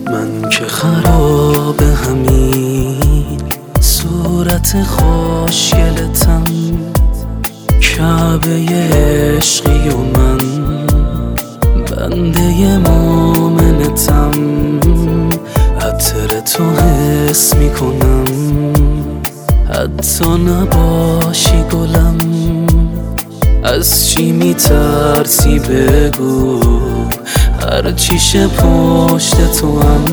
من که خراب همین صورت خوشگلتم، کعبه عشقی و من بنده مومنتم. عطر تو حس میکنم حتی نباشی گلم. از چی میترسی بگو، هرچیشه پشت تو هم.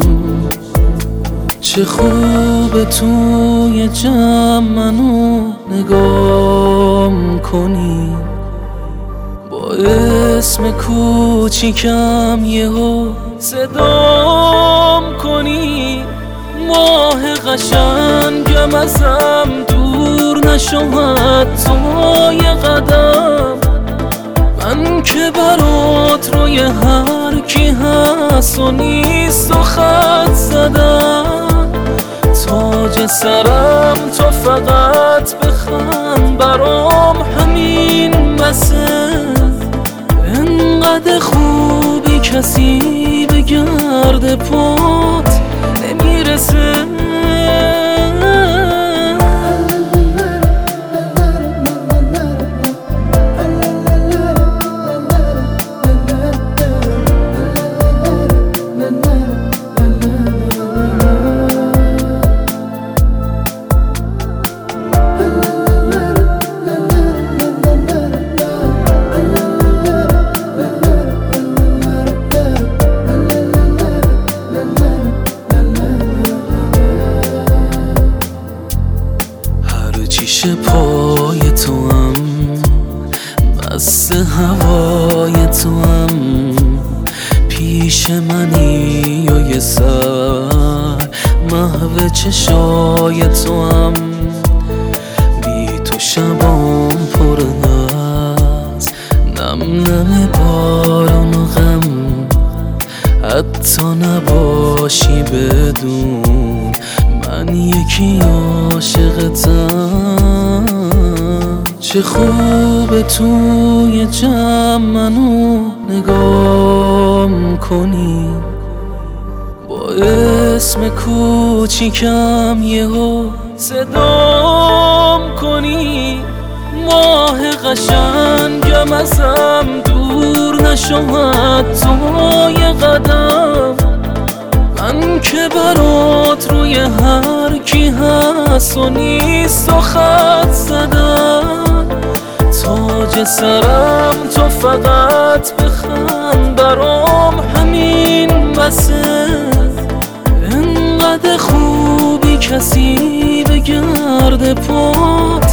چه خوبه توی جمع منو نگاه کنی، با اسم کوچیکم یهو صدام کنی. ماه قشنگم ازم دور نشو حتی یه قدم. من که برات روی هر کی هست و نیست و خط زدم. تاج سرم تو فقط بخند برام، همین بسه. انقدر خوبی کسی به گرد پات نمیرسه. چیش پای تو هم، مست هوای تو هم. پیش منی و یه سر محو چشای تو هم. بی تو شبام پر هست نم نم بارون و غم. حتی نباشی بدون من یکی عاشقتم. چه خوبه توی جمع منو نگاه کنی، با اسم کوچیکم یهو صدام کنی. ماه قشنگم ازم دور نشو حتی یه قدم. من که برات روی هر کی هست و نیست و خط زدم. تاج سرم تو فقط بخند برام، همین بسه. انقدر خوبی کسی به گرد پات